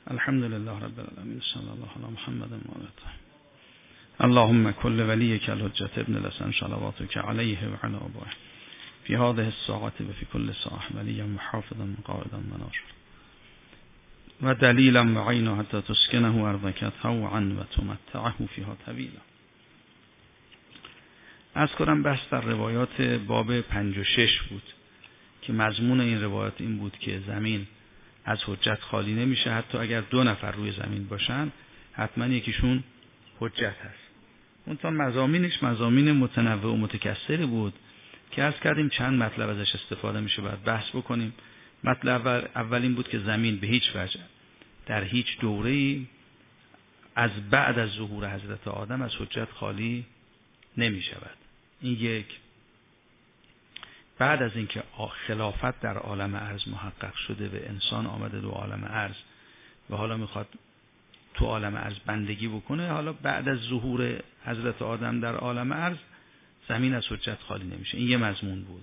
الحمد لله رب العالمین، صلی الله علی محمد و آله. اللهم كل وليك الحجة ابن الحسن صلواتك عليه وعلى آبائه في هذه الساعة وفي كل ساعة وليا محافظا قائدا مناصرا ودليلا وعينا حتى تسكنه أرضك طوعا وتمتعه فيها طويلا. از کنم بحث در روایات باب 56 بود که مضمون این روایات این بود که زمین از حجت خالی نمیشه، حتی اگر 2 نفر روی زمین باشن حتما یکیشون حجت هست. اون تا مضامینش مضامین متنوع و متکثری بود که عرض کردیم چند مطلب ازش استفاده میشه باید بحث بکنیم. مطلب اول این بود که زمین به هیچ وجه در هیچ دوره‌ای از بعد از ظهور حضرت آدم از حجت خالی نمی شود. این یک. بعد از اینکه خلافت در عالم ارض محقق شده و انسان آمده دو عالم ارض و حالا میخواد تو عالم ارض بندگی بکنه، حالا بعد از ظهور حضرت آدم در عالم ارض زمین از حجت خالی نمیشه. این یه مضمون بود.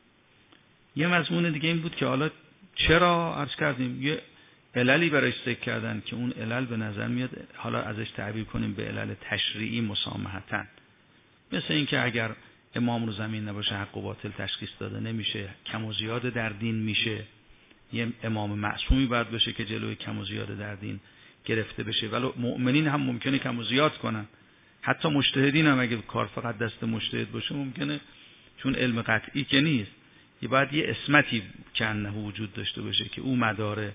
یه مضمون دیگه این بود که حالا چرا عرض کردیم یه عللی برایش ذکر کردن که اون علل به نظر میاد حالا ازش تعبیر کنیم به علل تشریعی مسامحتاً، مثل اینکه اگر امام رو زمین نباشه حق و باطل تشخیص داده نمیشه، کم و زیاد در دین میشه، یه امام معصومی باید باشه که جلوی کم و زیاد در دین گرفته بشه. ولی مؤمنین هم ممکنه کم و زیاد کنن، حتی مجتهدین هم اگه کار فقط دست مجتهد باشه ممکنه، چون علم قطعی که نیست، یه باید یه اسمتی کنه وجود داشته باشه که او مدار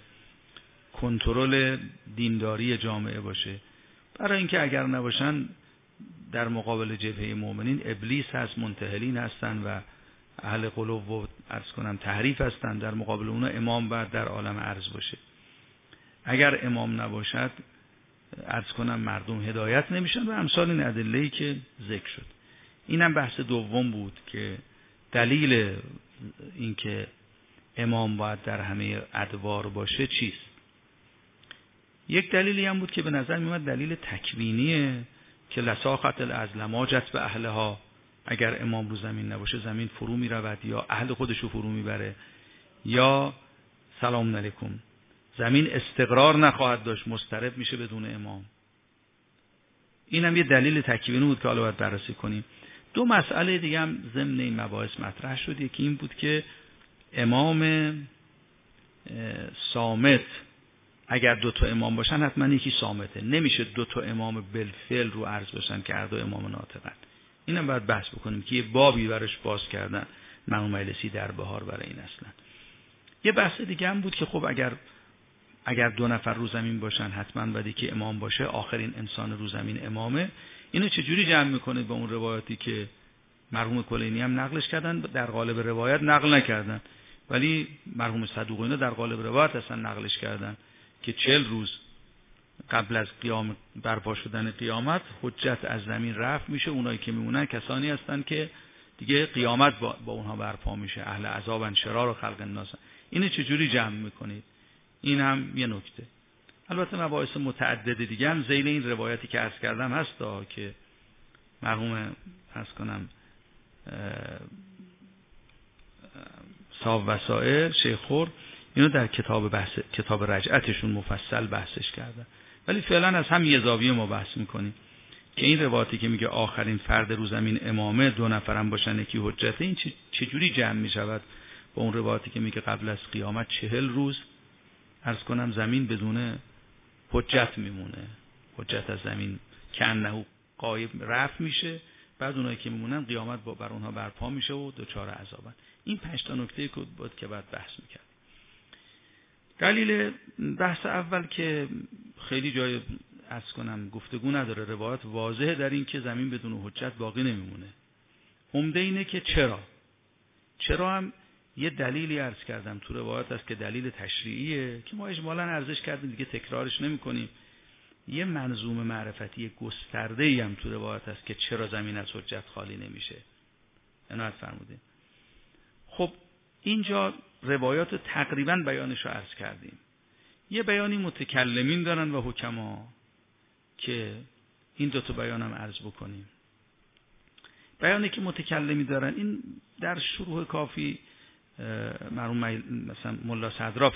کنترل دینداری جامعه باشه. برای اینکه اگر نباشن در مقابل جبهه مؤمنین ابلیس هست، منتهلین هستن و اهل غلو و عرض کنم تحریف هستن، در مقابل اونا امام باید در عالم ارض باشه. اگر امام نباشد عرض کنم مردم هدایت نمیشن و امثال این ادله‌ای که ذکر شد. اینم بحث دوم بود که دلیل اینکه امام باید در همه ادوار باشه چیست. یک دلیلی هم بود که به نظر میاد دلیل تکوینیه که لساخت الازلماجت به اهلها، اگر امام رو زمین نباشه زمین فرو می رود یا اهل خودشو فرو می بره، یا سلام علیکم زمین استقرار نخواهد داشت، مضطرب میشه بدون امام. این هم یه دلیل تکوینی بود که حالا باید بررسی کنیم. 2 مسئله دیگه هم ضمن این مباحث مطرح شد. یکی این بود که امام صامت، اگر 2 تا امام باشن حتما یکی صامته، نمیشه 2 تا امام بالفعل رو عرض باشن که هر 2 امام ناطقن. اینم باید بحث بکنیم که یه بابی براش باز کردن مرحوم مجلسی در بهار برای این. اصلا یه بحث دیگه هم بود که خب اگر 2 نفر رو زمین باشن حتما باید یکی امام باشه، آخرین انسان رو زمین امامه. اینو چجوری جمع میکنید با اون روایاتی که مرحوم کلینی هم نقلش کردن، در قالب روایت نقل نکردن ولی مرحوم صدوقی اینا در قالب روایت اصلا نقلش کردن که 40 روز قبل از قیام برپا شدن قیامت حجت از زمین رفع میشه، اونایی که میمونن کسانی هستن که دیگه قیامت با اونها برپا میشه، اهل عذابن شرار و خلق الناس. اینو چجوری جمع میکنید؟ این هم یه نکته. البته مباحث متعدد دیگه هم ذیل این روایتی که عرض کردم هست که مرحوم عرض کنم صاحب وسائل شیخ خور اینو در کتاب رجعتشون مفصل بحثش کردن، ولی فعلا از هم یه زاویه ما بحث میکنیم که این روایتی که میگه آخرین فرد رو زمین امامه، 2 نفرم باشن یکی حجته، این چجوری جمع میشود با اون روایتی که میگه قبل از قیامت 40 روز عرض کنم زمین بدون حجت میمونه، حجت از زمین کنه غایب رفع میشه، بعد اونایی که میمونن قیامت بر اونها برپا میشه و دچار عذابن. این 5 تا نکته بود که بعد بحث میکرد. دلیل بحث اول که خیلی جای عرض کنم گفتگو نداره، روایت واضحه در این که زمین بدون حجت باقی نمیمونه. عمده اینه که چرا هم یه دلیلی عرض کردم تو روایت است که دلیل تشریعیه که ما اجمالاً عرضش کردیم دیگه تکرارش نمی‌کنیم. یه منظومه معرفتی گسترده‌ای هم تو روایت است که چرا زمین از حجت خالی نمیشه. عنایت فرمودین. خب اینجا روایات تقریباً بیانش رو عرض کردیم. یه بیانی متکلمین دارن و حکما که این 2 تا بیانم عرض بکنیم. بیانی که متکلمی دارن این در شروح کافی مرحوم مثلا ملا صدرا فقط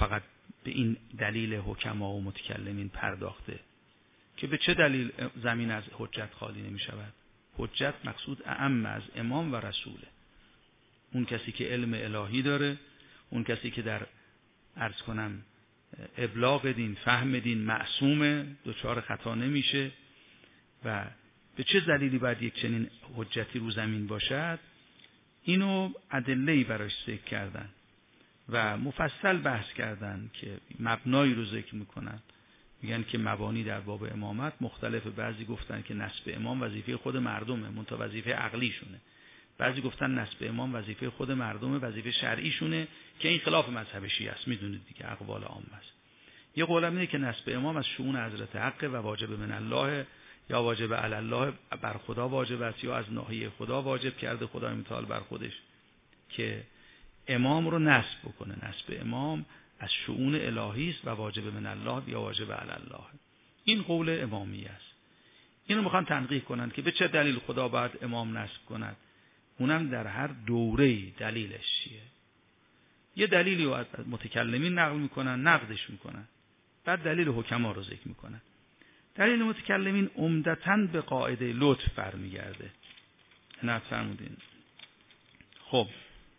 به این دلیل حکما و متکلمین پرداخته که به چه دلیل زمین از حجت خالی نمی شود. حجت مقصود اعم از امام و رسوله، اون کسی که علم الهی داره، اون کسی که در عرض کنم ابلاغ دین، فهم دین معصومه، دچار خطا نمیشه. و به چه دلیلی باید یک چنین حجتی رو زمین باشد؟ اینو ادله‌ای براش ذکر کردن و مفصل بحث کردن که مبنایی رو ذکر میکنن. میگن که مبانی در باب امامت مختلفه. بعضی گفتن که نسب امام وظیفه خود مردمه، منتها وظیفه عقلیشونه. بعضی گفتن نسب امام وظیفه خود مردمه، وظیفه شرعیشونه، که این خلاف مذهب شیعه است. میدونید دیگه، اقوال عام است. یه قول اینه که نسب امام از شؤون حضرت حق و واجب من الله یا واجب علی الله، بر خدا واجب است یا از ناحیه خدا واجب کرده خدای متعال بر خودش که امام رو نسب بکنه. نسب امام از شؤون الهی است و واجب من الله یا واجب علی الله. این قول امامی است. اینو میخوان تنقیح کنن که به چه دلیل خدا باید امام نسب کند، اونم در هر دوره‌ای دلیلش چیه. یه دلیلی رو از متکلمین نقل میکنن، نقدش میکنن، بعد دلیل حکما رو ذکر میکنن. دلیل متکلمین عمدتاً به قاعده لطف برمیگرده. نه فرمودین. خب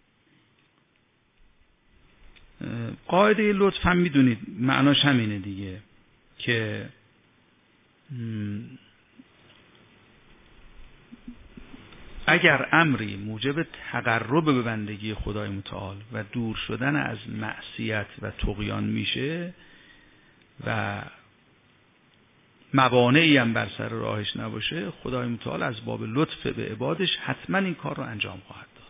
قاعده لطف هم میدونید معناش همینه دیگه، که اگر امری موجب تقرب به بندگی خدای متعال و دور شدن از معصیت و طغیان میشه و موانعی هم بر سر راهش نباشه، خدای متعال از باب لطف به عبادش حتما این کار رو انجام خواهد داد.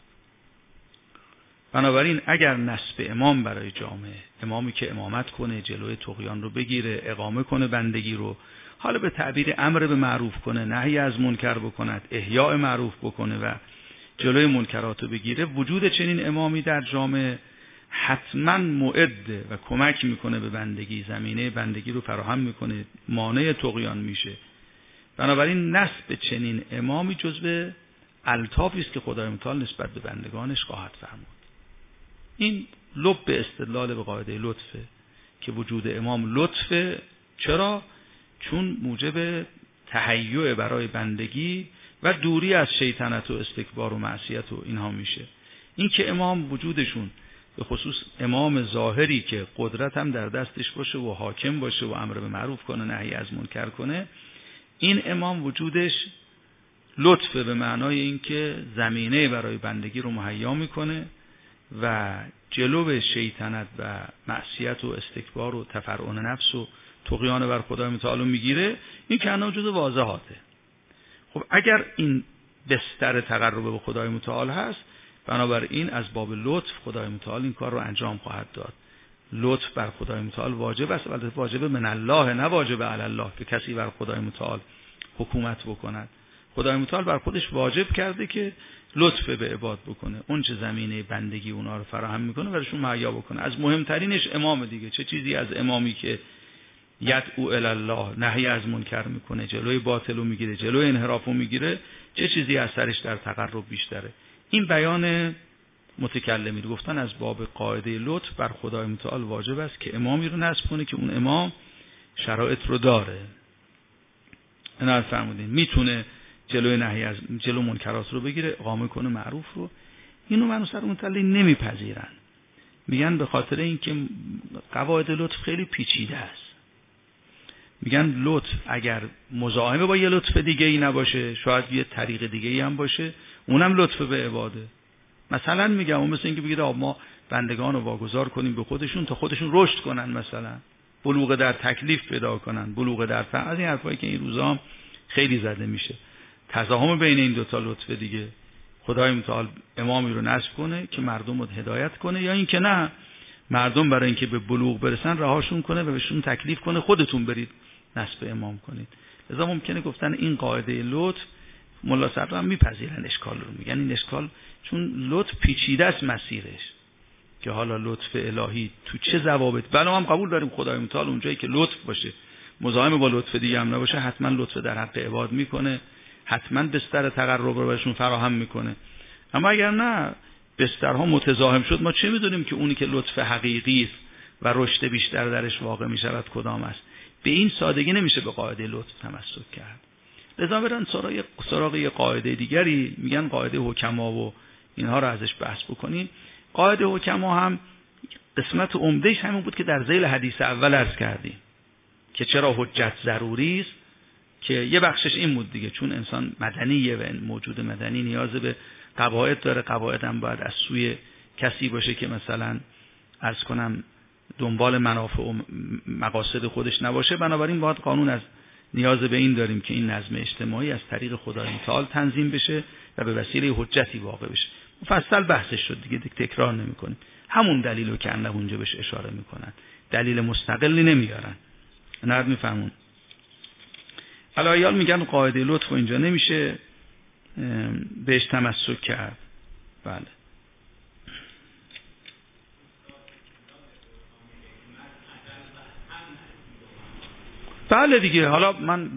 بنابراین اگر نسب امام برای جامعه، امامی که امامت کنه، جلوی طغیان رو بگیره، اقامه کنه بندگی رو، حالا به تعبیر امر به معروف کنه، نهی از منکر بکند، احیاء معروف بکنه و جلوی منکرات رو بگیره، وجود چنین امامی در جامعه حتما معد و کمک میکنه به بندگی، زمینه بندگی رو فراهم میکنه، مانع طغیان میشه. بنابراین نسب چنین امامی جزو الطافی است که خدای متعال نسبت به بندگانش خواهد فرمود. این لب به استدلال به قاعده لطفه که وجود امام لطفه. چرا؟ چون موجب تهیع برای بندگی و دوری از شیطنت و استکبار و معصیت و اینها میشه. این که امام وجودشون، به خصوص امام ظاهری که قدرت هم در دستش باشه و حاکم باشه و امر به معروف کنه، نهی از منکر کنه، این امام وجودش لطفه به معنای اینکه زمینه برای بندگی رو مهیا میکنه و جلو شیطنت و معصیت و استکبار و تفرعن نفس و طغیان بر خدای متعال میگیره. این که انا جزء واضحاته. خب اگر این بستر تقرب به خدای متعال هست، بنابراین از باب لطف خدای متعال این کار رو انجام خواهد داد. لطف بر خدای متعال واجب است، ولی واجب من الله، نه واجب علی الله که کسی بر خدای متعال حکومت بکند. خدای متعال بر خودش واجب کرده که لطف به عباد بکنه، اون چه زمینه بندگی اونا رو فراهم میکنه براشون مهیا بکنه. از مهمترینش امام دیگه. چه چیزی از امامی که یدعو الی الله، نهی از منکر میکنه، جلوی باطل رو میگیره، جلوی انحراف رو میگیره، چه چیزی از سرش در تقرب بیشتره. این بیان متکلمین گفتن از باب قاعده لطف بر خدای متعال واجب است که امامی رو نصب کنه که اون امام شرایط رو داره. اینا فرمودین میتونه جلوی نهی از جلو منکرات رو بگیره، اقامه کنه معروف رو. اینو منو سر متعلق نمیپذیرن. میگن به خاطر اینکه قواعد لطف خیلی پیچیده است. میگن لطف اگر مزاحمه با یه لطف دیگه ای نباشه، شاید یه طریق دیگه ای هم باشه، اونم لطف به عباده. مثلا میگم اون مثل اینکه بگید ما بندگان رو واگذار کنیم به خودشون تا خودشون رشد کنن، مثلا بلوغ در تکلیف پیدا کنن، بلوغ در فهم. از این حرفایی که این روزا خیلی زده میشه. تزاحم بین این دوتا لطف دیگه. خدای متعال امامی رو نصب کنه که مردم رو هدایت کنه، یا این که نه، مردم برای اینکه به بلوغ برسن رهاشون کنه و بهشون تکلیف کنه خودتون برید نصب امام کنید. لذا ممکنه گفتن این قاعده لطف ملا صدر هم میپذیرن اشکال رو. میگن این اشکال چون لطف پیچیده است مسیرش، که حالا لطف الهی تو چه ضوابط. بله هم قبول داریم خدای متعال اونجایی که لطف باشه، مزاحم با لطف دیگه هم نباشه، حتما لطف در حق عباد میکنه، حتما بستر تقرب رو بهشون فراهم میکنه. اما اگر نه بسترها متزاحم شد، ما چه میدونیم که اونی که لطف حقیقی است و رشد بیشتر درش واقع می شود کدام است. به این سادگی نمیشه به قاعده لطف تمسک کرد. لذا برن سراغ یه قاعده دیگری، میگن قاعده حکما و اینها رو ازش بحث بکنیم. قاعده حکما هم قسمت عمدهش همین بود که در ذیل حدیث اول عرض کردیم که چرا حجت ضروری است، که یه بخشش این بود دیگه، چون انسان مدنیه و موجود مدنی نیاز به قواعد داره، قواعد هم باید از سوی کسی باشه که مثلا عرض کنم دنبال منافع و مقاصد خودش نباشه. بنابراین باید قانون از نیاز به این داریم که این نظم اجتماعی از طریق خدای متعال تنظیم بشه و به وسیله حجتی واقع بشه. مفصل بحثش شد دیگه تکرار نمی‌کنیم. همون دلیلو که انده اونجا بهش اشاره میکنن، دلیل مستقلی نمیارن. نرد میفهمون. علایال میگن قاعده لطف اینجا نمیشه بهش تمسک کرد. بله. بله دیگه، حالا من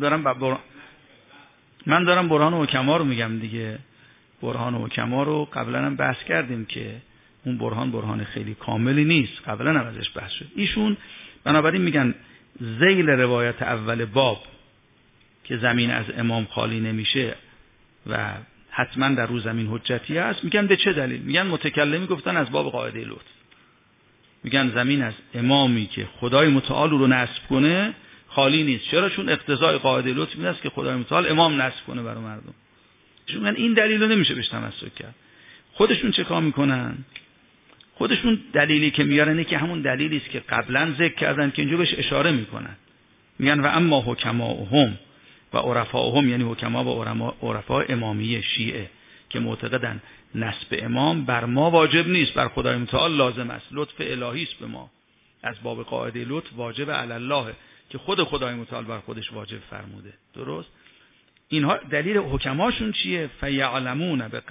دارم برهان حکما رو میگم دیگه. برهان حکما رو قبلا هم بحث کردیم که اون برهان خیلی کاملی نیست، قبلا هم ازش بحث شد. ایشون بنابراین میگن ذیل روایت اول باب که زمین از امام خالی نمیشه و حتما در رو زمین حجتی هست، میگن به چه دلیل؟ میگن متکلمی گفتن از باب قاعده لطف، میگن زمین از امامی که خدای متعال رو نصب کنه خالی نیست. چرا؟ چون اقتضای قاعده لطف این است که خدای متعال امام نصب کنه برای مردم. چون میگن این دلیل رو نمیشه بهش تمسک کرد. خودشون چه کار میکنن؟ خودشون دلیلی که میارن اینه که همون دلیلی است که قبلا ذکر کردن که اینجا بهش اشاره میکنن. میگن و اما حکماهم و عرفاهم، یعنی حکما و عرفا امامیه شیعه که معتقدن نسب امام بر ما واجب نیست، بر خدای متعال لازم است، لطف الهی است به ما، از باب قاعده لطف واجب علی الله که خود خدای متعال بر خودش واجب فرموده. درست؟ اینها دلیل حکماشون چیه؟ فیعلمون به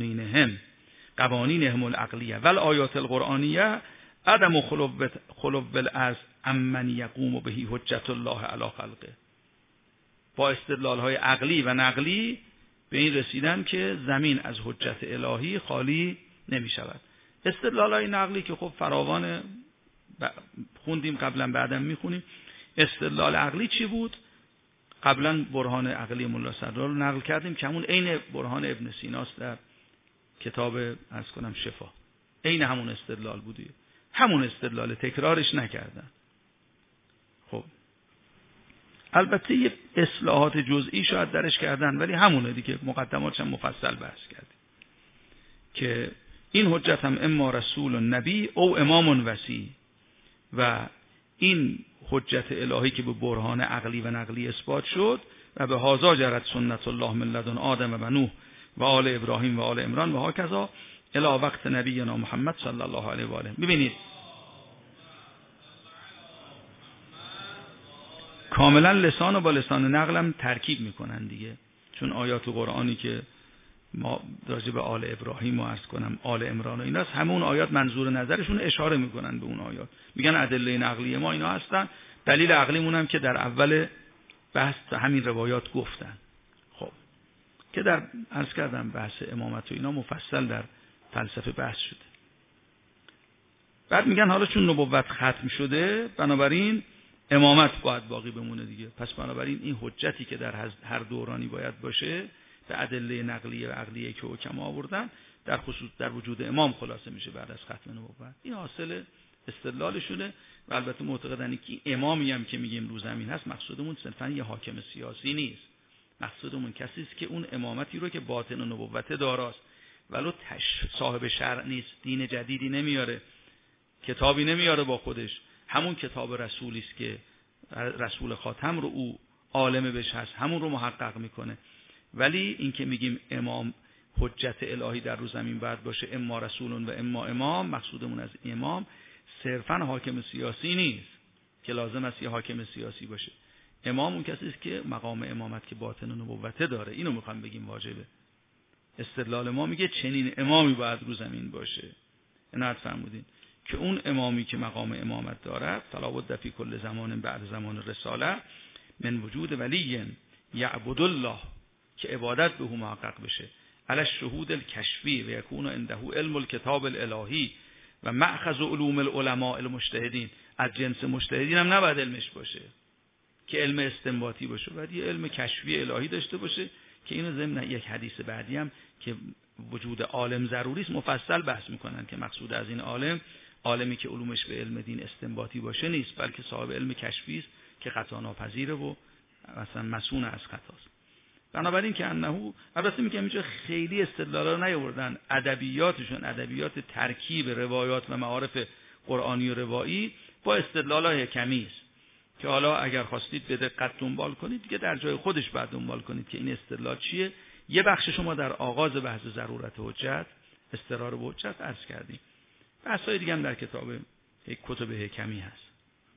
قوانینهم العقلیه و الآیات القرآنیه عدم خلو بالعرض امن یقوم به حجت الله علی خلقه. با استدلال‌های عقلی و نقلی به این رسیدن که زمین از حجت الهی خالی نمی شود. استدلال‌های نقلی که خب فراوان خوندیم قبلا، بعدم میخونیم. استدلال عقلی چی بود؟ قبلا برهان عقلی ملا صدرا رو نقل کردیم که همون عین برهان ابن سیناست در کتاب عرض کنم شفا. عین همون استدلال بودی، همون استدلال، تکرارش نکردن. خب البته یه اصلاحات جزئی شاید درش کردن، ولی همونه دیگه، مقدماتش هم مفصل بحث کردیم که این حجت هم اما رسول و نبی او امام وصی، و این حجت الهی که به برهان عقلی و نقلی اثبات شد و به هازا جرت سنت الله من لدن آدم و نوح و آل ابراهیم و آل عمران و هاکذا الی وقت نبینا محمد صلی الله علیه و آله. ببینید کاملا لسان و با لسان نقل هم ترکیب میکنن دیگه، چون آیات قرآنی که ما راجع به آل ابراهیم و عرض کنم آل عمران و ایناست، همون آیات منظور نظرشون اشاره میکنن به اون آیات، میگن ادله نقلی ما اینا هستن، دلیل عقلیمون هم که در اول بحث همین روایات گفتن. خب که در عرض کردم بحث امامت و اینا مفصل در فلسفه بحث شده. بعد میگن حالا چون نبوت ختم شده بنابراین امامت باید باقی بمونه دیگه، پس بنابراین این حجتی که در هر دورانی باید باشه به ادله نقلیه و عقلیه که حکما آوردن در خصوص در وجود امام خلاصه میشه بعد از ختم نبوت. این حاصل استدلالشونه و البته معتقدن که امامی هم که میگیم رو زمین هست مقصودمون صرفا یه حاکم سیاسی نیست، مقصودمون کسی است که اون امامتی رو که باطن نبوت داراست ولو صاحب شرع نیست، دین جدیدی نمیاره، کتابی نمیاره با خودش، همون کتاب رسولی است که رسول خاتم رو او عالم بهش هست، همون رو محقق میکنه. ولی این که میگیم امام حجت الهی در رو زمین باید باشه، اما رسولون و اما امام، مقصودمون از امام صرفا حاکم سیاسی نیست که لازم است یه حاکم سیاسی باشه. امام اون کسی است که مقام امامت که باطن نبوته داره، اینو میخوام بگیم واجبه. استدلال ما میگه چنین امامی باید رو زمین باشه. عنایت فرمودین که اون امامی که مقام امامت دارد فلا بد فی کل زمان بعد زمان رساله من وجود ولی یعبد الله، که عبادت به او محقق بشه، علی الشهود الکشفی و یکون عنده علم الکتاب الالهی و مأخذ علوم العلماء المجتهدین، از جنس مجتهدین هم نباید علمش باشه که علم استنباطی باشه، باید یه علم کشفی الهی داشته باشه که اینو ضمن یک حدیث بعدی هم که وجود عالم ضروری است مفصل بحث میکنن که مقصود از این عالمی که علومش به علم دین استنباطی باشه نیست، بلکه صاحب علم کشفی است که خطا ناپذیره و مثلا مسئول از خطاست. بنابراین که انه البته میگم اینجا خیلی استدلالا نیاوردن، ادبیاتشون ادبیات ترکیب روایات و معارف قرآنی و روایی با استدلالای حکمی است که حالا اگر خواستید به دقت دنبال کنید دیگه در جای خودش بعد دنبال کنید که این استدلال چیه. یه بخش شما در آغاز بحث ضرورت حجت استقرار به حجت عرض کردیم، بحث‌های دیگه هم در کتب حکمی هست.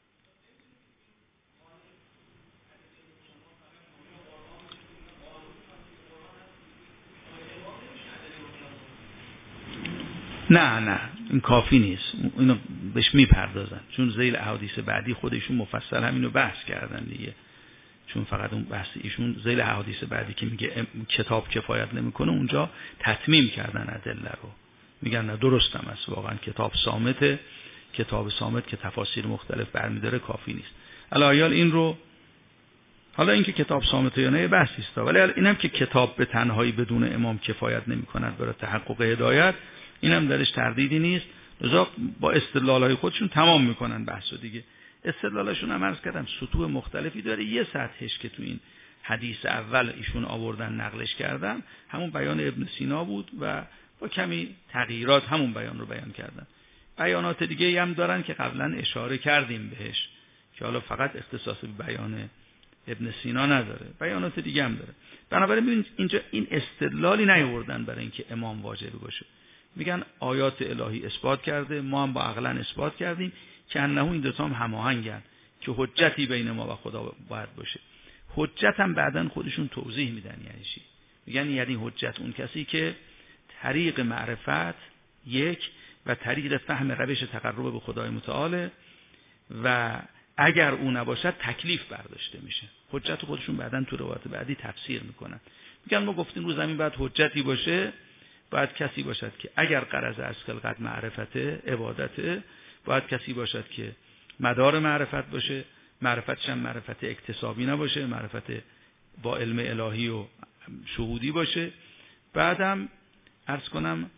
نه این کافی نیست، اینو بهش میپردازن چون ذیل احادیث بعدی خودشون مفصل همینو بحث کردن دیگه، چون فقط اون بحث ایشون ذیل احادیث بعدی که میگه کتاب کفایت نمیکنه اونجا تتمیم کردن ادله رو، میگن نه درست هم است واقعا کتاب صامت که تفاسیر مختلف برمی‌داره کافی نیست. الایال این رو حالا اینکه کتاب صامت یا نه بحثی است، ولی اینم که کتاب به تنهایی بدون امام کفایت نمی‌کند برای تحقق هدایت اینم درش تردیدی نیست، لذا با استدلال‌های خودشون تمام میکنن بحثو دیگه. استدلالشون هم عرض کردم سطوح مختلفی داره، یه سطحش که تو این حدیث اول ایشون آوردن نقلش کردن همون بیان ابن سینا بود و با کمی تغییرات همون بیان رو بیان کردن. بیانات دیگه هم دارن که قبلا اشاره کردیم بهش که حالا فقط اختصاص به بیان ابن سینا نداره، بیانات دیگه هم داره. بنابراین ببینید اینجا این استدلالی نیاوردن برای اینکه امام واجب باشه، میگن آیات الهی اثبات کرده، ما هم با عقلن اثبات کردیم که انه این دو تا هم هماهنگن که حجتی بین ما و خدا باید باشه. حجت هم بعدن خودشون توضیح میدن یعنی چی، میگن یعنی حجت اون کسی که طریق معرفت یک و طریق فهم روش تقرب به خدای متعال و اگر او نباشد تکلیف برداشته میشه. حجت خودشون بعدن تو روایت بعدی تفسیر میکنن، میگن ما گفتیم رو زمین باید حجتی باشه، باید کسی باشد که اگر غرض از خلقت معرفته عبادته، باید کسی باشد که مدار معرفت باشه، معرفتش هم معرفت اکتسابی نباشه، معرفت با علم الهی و شهودی باشه، بعدم عرض کنم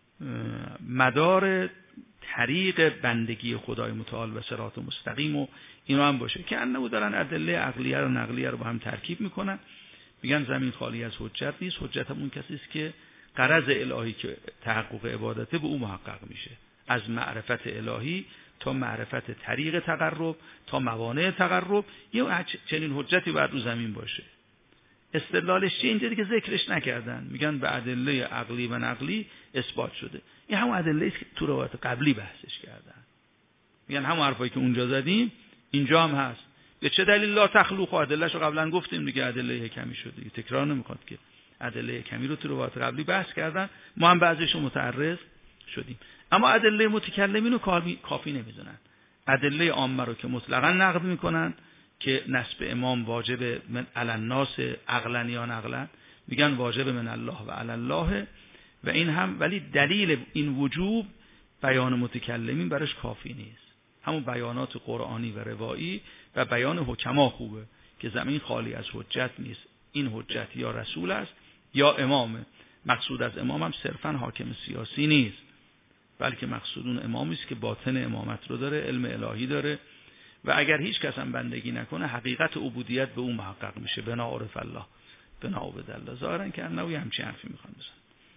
مدار طریق بندگی خدای متعال و صراط مستقیم و اینا هم باشه که انه دارن ادله عقلیه و نقلیه رو با هم ترکیب میکنن. میگن زمین خالی از حجت نیست، حجت هم اون کسی است که غرض الهی که تحقق عبادته به او محقق میشه، از معرفت الهی تا معرفت طریق تقرب تا موانع تقرب یه چنین حجتی باید رو زمین باشه. استدلالش چیه اینجا دیگه ذکرش نکردن، میگن به ادله عقلی و نقلی اثبات شده. این همون ادله است که تو روایت قبلی بحثش کردن، میگن همون حرفایی که اونجا زدیم اینجا هم هست. به چه دلیل لا تخلوق؟ ادلهشو قبلا گفتیم دیگه، ادله حکمی شده دیگه، تکرار نمیخواد که. ادله حکمی رو تو روایت قبلی بحث کردن، ما هم بعضیشو متعرض شدیم. اما ادله متکلمین رو کافی نمیدونن، ادله عامه رو که مطلقاً نقد میکنن که نسب امام واجب من علی الناس عقلا یا نقلا، میگن واجب من الله و علی الله و این هم، ولی دلیل این وجوب بیان متکلمین براش کافی نیست. همون بیانات قرآنی و روایی و بیان حکما خوبه که زمین خالی از حجت نیست، این حجت یا رسول است یا امامه. مقصود از امام هم صرفا حاکم سیاسی نیست، بلکه مقصود اون امامی است که باطن امامت رو داره، علم الهی داره و اگر هیچ کس هم بندگی نکنه حقیقت عبودیت به اون محقق میشه. بنا عرف الله بنا عبد الله. ظاهرا که انوی همچین حرفی میخوان بزنن.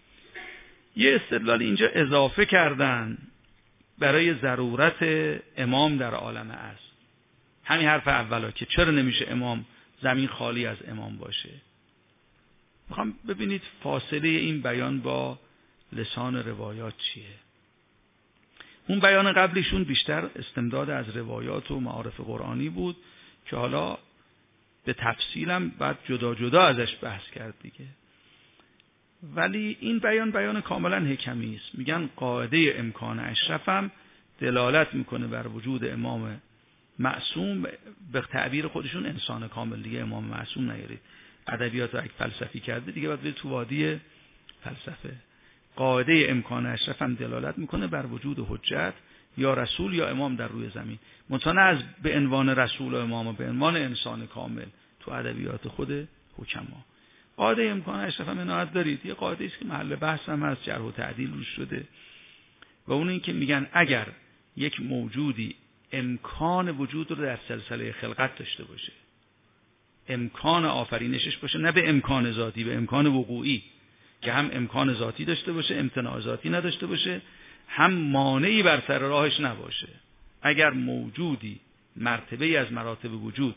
یه استدلال اینجا اضافه کردن برای ضرورت امام در عالم است، همین حرف اولا که چرا نمیشه امام زمین خالی از امام باشه. میخوام ببینید فاصله این بیان با لسان روایات چیه. اون بیان قبلیشون بیشتر استمداد از روایات و معارف قرآنی بود که حالا به تفصیلم بعد جدا جدا ازش بحث کرد دیگه، ولی این بیان کاملا حکمی است. میگن قاعده امکان اشرفم دلالت میکنه بر وجود امام معصوم، به تعبیر خودشون انسان کامل دیگه، امام معصوم نیارید. ادبیات رو اگه فلسفی کرده دیگه باید تو وادی فلسفه. قاعده امکان اشرف هم دلالت میکنه بر وجود حجت یا رسول یا امام در روی زمین، منتها نه از به عنوان رسول و امام و به عنوان انسان کامل تو ادبیات خود حکما. قاعده امکان اشرف هم عنایت دارید، یه قاعده است که محل بحث هم هست، جرح و تعدیل روش شده، و اون این که میگن اگر یک موجودی امکان وجود رو در سلسله خلقت داشته باشه، امکان آفرینشش باشه، نه به امکان ذاتی، به امکان وقوعی، که هم امکان ذاتی داشته باشه، امتناع ذاتی نداشته باشه، هم مانعی بر سر راهش نباشه. اگر موجودی مرتبه‌ای از مراتب وجود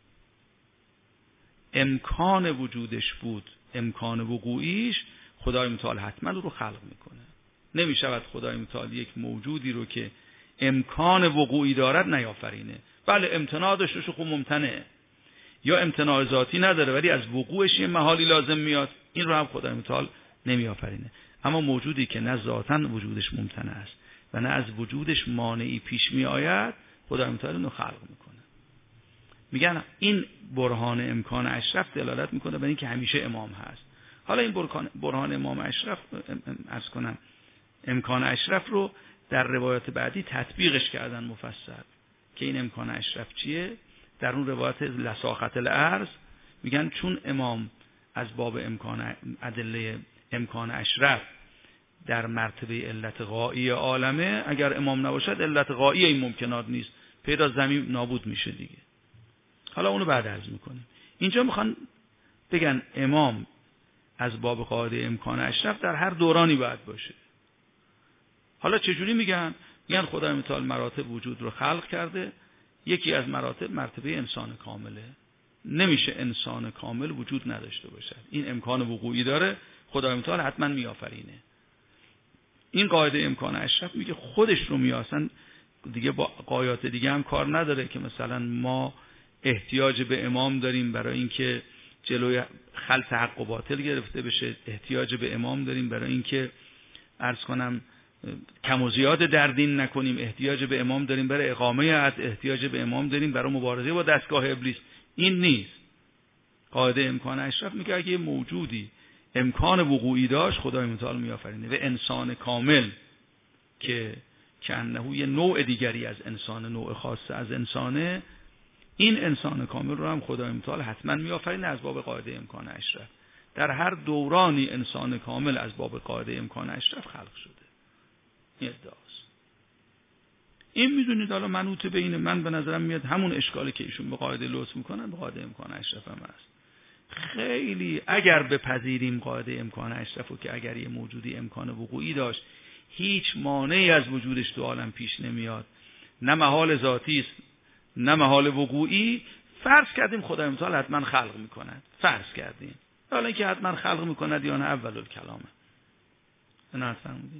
امکان وجودش بود، امکان وقوعیش، خدای متعال حتما رو خلق میکنه. نمیشود خدای متعال یک موجودی رو که امکان وقوعی دارد نیافرینه. بله امتناع داشته باشه، خوب ممتنعه، یا امتناع ذاتی نداره ولی از وقوعش یه محالی لازم میاد، این رو هم خدای متعال نمیآفرینه. اما موجودی که نه ذاتاً وجودش ممتنع است و نه از وجودش مانعی پیش می آید، خدای متعال اینو خلق میکنه. میگن این برهان امکان اشرف دلالت میکنه بر اینکه همیشه امام هست. حالا این برهان امام اشرف، عرض کنم امکان اشرف رو در روایات بعدی تطبیقش کردن مفصل، که این امکان اشرف چیه. در اون روایت لساخت الارض میگن چون امام از باب امکان ادله امکان اشرف در مرتبه علت غایی عالمه، اگر امام نباشد علت غایی این ممکنات نیست، پیدا زمین نابود میشه دیگه. حالا اونو بعد عرض میکنیم. اینجا میخوان بگن امام از باب قاعده امکان اشرف در هر دورانی باید باشه. حالا چجوری میگن خدای متعال مراتب وجود رو خلق کرده، یکی از مراتب مرتبه انسان کامله. نمیشه انسان کامل وجود نداشته باشه، این امکان وقوعی داره، خدای متعال حتما میآفرینه. این قاعده امکان اشرف میگه خودش رو میاسن دیگه، با قایات دیگه هم کار نداره که مثلا ما احتیاج به امام داریم برای اینکه جلوی خلط حق و باطل گرفته بشه، احتیاج به امام داریم برای اینکه عرض کنم کم و زیاد در دین نکنیم، احتیاج به امام داریم برای اقامه حد، احتیاج به امام داریم برای مبارزه با دستگاه ابلیس. این نیست. قاعده امکان اشرف میگه اگه موجودی امکان وقوعی داشت، خدای متعال میآفرینه. و انسان کامل که انه یه نوع دیگری از انسان، نوع خاص از انسانه، این انسان کامل رو هم خدای متعال حتما میآفرینه از باب قاعده امکان اشرف. در هر دورانی انسان کامل از باب قاعده امکان اشرف خلق شده. این ادعاست. این میدونید حالا منوط بین من به نظرم میاد همون اشکالی که ایشون به قاعده لطف میکنن به قاعده امکان اشرف هم هست. خیلی اگر بپذیریم قاعده امکان اشرف و که اگر یه موجودی امکان وقوعی داشت، هیچ مانعی از وجودش تو عالم پیش نمیاد، نه محال ذاتی است نه محال وقوعی، فرض کردیم خدای متعال حتما خلق میکند، فرض کردیم، حالا اینکه حتما خلق میکند یا نه اول الکلامه، نه فرمودید.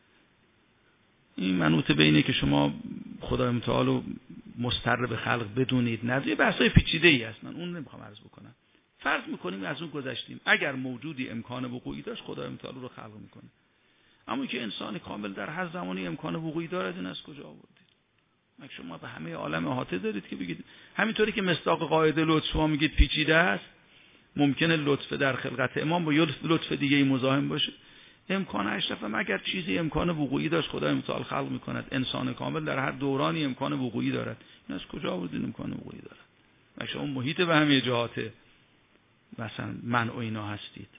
این منوط به اینه که شما خدای متعال رو مستر به خلق بدونید، نه یه بحثای پیچیده‌ای هست، من اون نمیخوام عرض بکنم. فرض میکنیم از اون گذشتیم، اگر موجودی امکان وقوعی داشت خدای متعال رو خلق میکنه. اما که انسان کامل در هر زمانی امکان وقوعی دارد، این از کجا آوردید؟ مگه شما به همه عالم احاطه دارید که بگید همینطوری که مصداق قاعده لطف شما میگید پیچیده است، ممکنه لطف در خلقت امام با لطف دیگه مزاحم باشه. امکان اشرف هم اگر چیزی امکان وقوعی داشت خدای متعال خلق میکند. انسان کامل در هر دورانی امکان وقوعی دارد، این از کجا آوردید امکان وقوعی دارد؟ مگه شما محیط به همه جهات مثلا منع و اینا هستید؟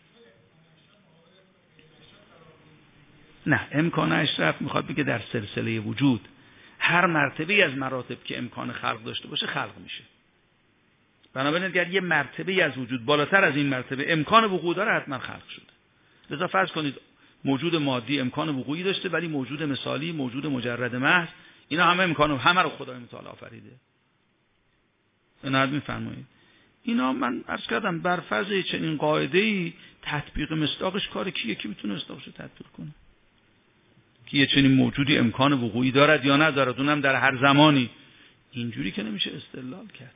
نه، امکان اشرف میخواد بگه در سلسله وجود هر مرتبه از مراتب که امکان خلق داشته باشه خلق میشه. بنابراین اگر یه مرتبه از وجود بالاتر از این مرتبه امکان وقوع داره، حتما خلق شده. لذا فرض کنید موجود مادی امکان وقوعی داشته، ولی موجود مثالی، موجود مجرد محض، اینا همه امکانو همه رو خدای متعال آفریده. عنایت می‌فرمایید. اینا من عرض کردم بر فرض چنین قاعده‌ای تطبیق مصداقش کار کیه؟ کی میتونه مصداقش رو تطبیق کنه؟ که یه چنین موجودی امکان وقوعی دارد یا ندارد، اونم در هر زمانی. اینجوری که نمیشه استدلال کرد.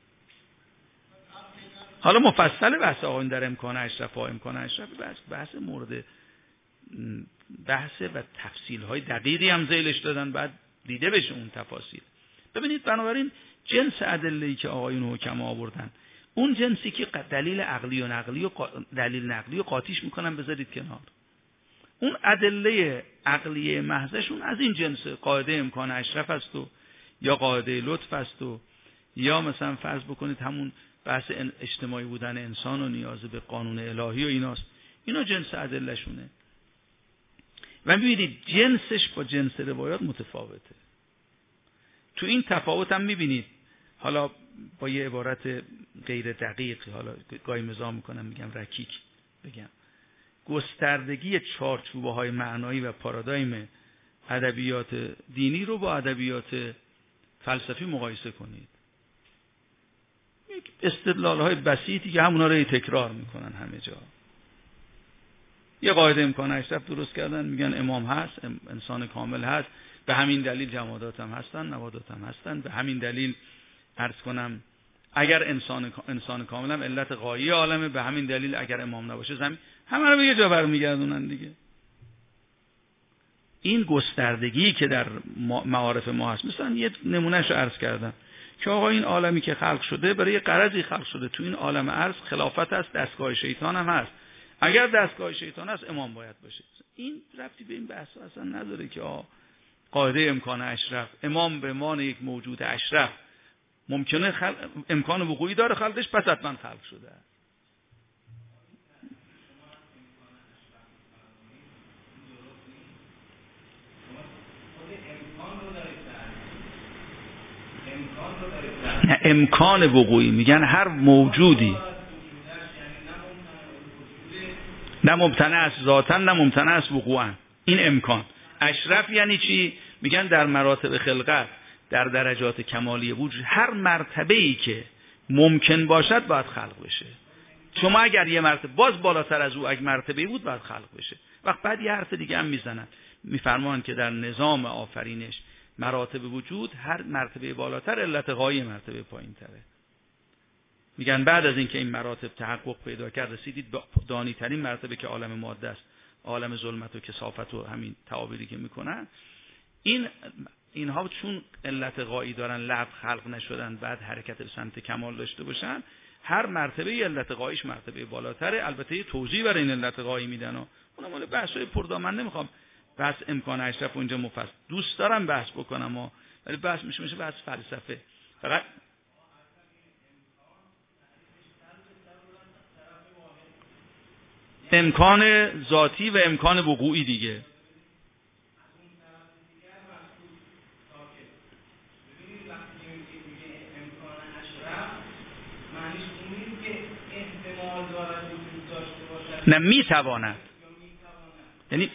حالا مفصل بحث آقایون در امکان اشرف و امکان اشرف بحث مورد بحث و تفصیل‌های دقیقی هم ذیلش دادن، بعد دیده بشه اون تفاصیل. ببینید بنابراین جنس ادله‌ای که آقایون حکما آوردن، اون جنسی که دلیل عقلی و نقلی و دلیل نقلی و قاطیش میکنن بذارید کنار. اون ادله عقلیه محضشون از این جنسه، قاعده امکان اشرف است و یا قاعده لطف است و یا مثلا فرض بکنید همون بحث اجتماعی بودن انسان و نیاز به قانون الهی و ایناست. اینا جنس ادله شونه و میبینید جنسش با جنس روایات متفاوته. تو این تفاوت هم میبینید، حالا با یه عبارت غیر دقیق، حالا گاهی مزاح میکنم میگم رکیک بگم، گستردگی چارچوبه‌های معنایی و پارادایم ادبیات دینی رو با ادبیات فلسفی مقایسه کنید. استدلال‌های بسیطی که همونا رو تکرار میکنن همه جا. یه قاعده امکان اشرف درست کردن، میگن امام هست، انسان کامل هست، به همین دلیل جمادات هم هستن، نباتات هم هستن، به همین دلیل عرض کنم اگر انسان کامل هم علت غایی عالمه، به همین دلیل اگر امام نباشه زمین، همه رو به یه جا برمیگردونن دیگه. این گستردگی که در معارف ما هست، مثلا یه نمونهشو عرض کردم که آقا این عالمی که خلق شده برای یه غرضی خلق شده، تو این عالم عرض خلافت هست، دستگاه شیطان هم هست، اگر دستگاه شیطان هست امام باید باشه. این ربطی به این بحث اصلا نداره که قاعده امکان اشرف، امام به مان یک موجود اشرف ممکنه امکان وقوعی داره خلقش، پس حتما خلق شده است. نه امکان وقوعی، میگن هر موجودی نه ممتنع است ذاتاً نه ممتنع است وقوعاً. این امکان اشرف یعنی چی؟ میگن در مراتب خلقت، در درجات کمالی وجود، هر مرتبه‌ای که ممکن باشد باید خلق بشه. شما اگر یه مرتبه باز بالاتر از او اگه مرتبه‌ای بود باید خلق بشه. وقت بعد یه حرف دیگه هم میزنن، میفرمان که در نظام آفرینش مراتب وجود، هر مرتبه بالاتر علت غایی مرتبه پایین‌تره. میگن بعد از اینکه این مراتب تحقق پیدا کرد رسیدید به دانی ترین مرتبه که عالم ماده است، عالم ظلمت و کثافت و همین تعابیری که میکنن. اینها چون علت غایی دارن، لب خلق نشدن، بعد حرکت به سمت کمال داشته باشن، هر مرتبه علت غایش مرتبه بالاتره. البته یه توضیح برای این علت غایی میدن و اونم مال بحثای پردامن، نمیخوام بحث امکان اشرف اونجا مفصل، دوست دارم بحث بکنم ولی بحث میشه بحث فلسفه. فقط امکان ذاتی و امکان وقوعی دیگه. نه میتواند، یعنی